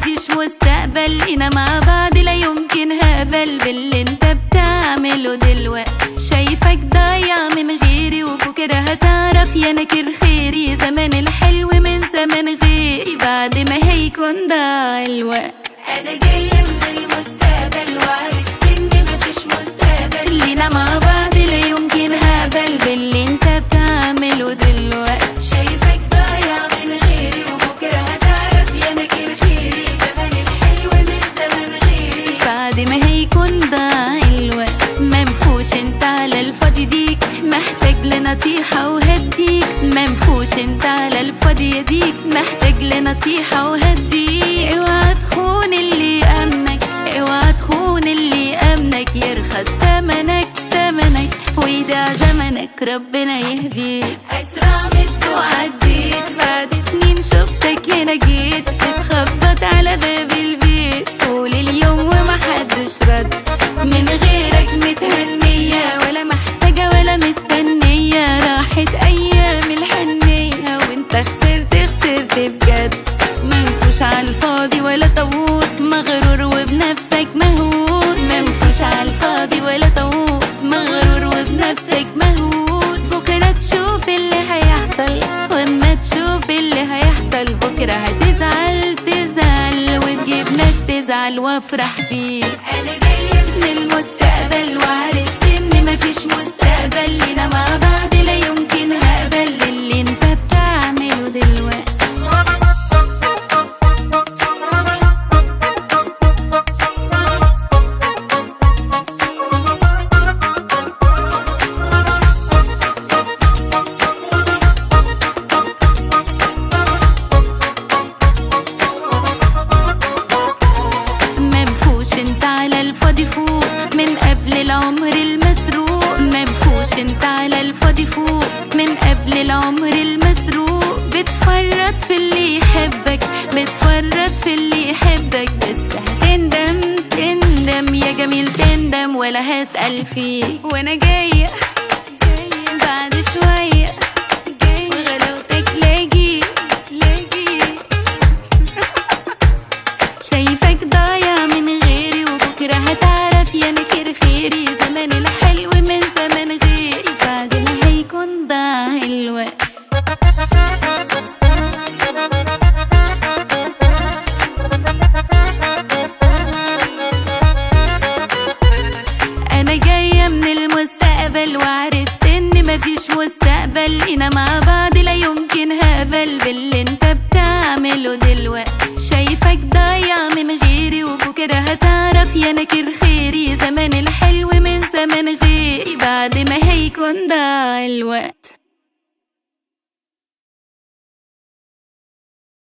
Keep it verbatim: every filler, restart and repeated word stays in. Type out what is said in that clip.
مفيش مستقبل لينا مع بعض، لا يمكن هقبل باللي انت بتعمله دلوقتي. شايفك ضايع من غيري وبكرة هتعرف يا ناكر خيري، زمان الحلو من زمان غيري بعد ما هيكون ضاع الوقت. انا جاية من المستقبل وعرفت ان مفيش مستقبل لينا مع بعض، لا يمكن هقبل باللي انت بتعمله دلوقتي. شايفك ضايع من غيري وبكرة هتعرف يا ناكر خيري، زمان الحلو من زمان غيري بعد ما هيكون ضاع الوقت. منفوش انت على الفاضي ديك، محتاج لنصيحة وهديك. منفوش انت على الفاضي يديك، محتاج لنصيحة وهديك. اوعى تخون اللي امنك، اوعى تخون اللي امنك، يرخص تمنك تمنك ويدع زمنك ربنا يهديك. اسرع مت وعديت بعد سنين شفتك هنا جيت، بتخبط على باب البيت طول اليوم ومحدش رد. من غيرك متهنية ولا محتاجة ولا مستنية، راحت أيام الحنية وانت خسرت خسرت بجد. منفوش عالفاضي ولا طاووس، مغرور وبنفسك مهووس. منفوش عالفاضي ولا طاووس، مغرور وبنفسك مهووس. بكرة تشوف اللي هيحصل، واما تشوف اللي هيحصل بكرة هتزعل تزعل وتجيب ناس تزعل وافرح فيك. انا جاية من المستقبل وعرفت ان مفيش مستقبل لينا مع بعض، لا يمكن هقبل اللي انت بتعمله دلوقتي. منفوش انت على الفاضي فوق من قبل العمر المسروق. منفوش انت على الفاضي فوق من قبل العمر المسروق. بتفرط في اللي يحبك، بتفرط في اللي يحبك، بس هتندم تندم يا جميل تندم ولا هسأل فيك. وانا جاية بعد شوية وغلاوتك لاجي لاجي شايفك ضايع من غيري وبكرة هتعرف يا ناكر خيري، زمان الحلو من زمان غيري بعد ما هيكون ضاع الوقت. انا جاية من المستقبل وعرفت ان مفيش مستقبل لينا مع بعض، لا يمكن هقبل باللي انت بتعمله دلوقتي. شايفك ضايع من غيري وبكرة هتعرف يا ناكر خيري، زمان الحلو من زمان غيري بعد ما هيكون ضاع الوقت.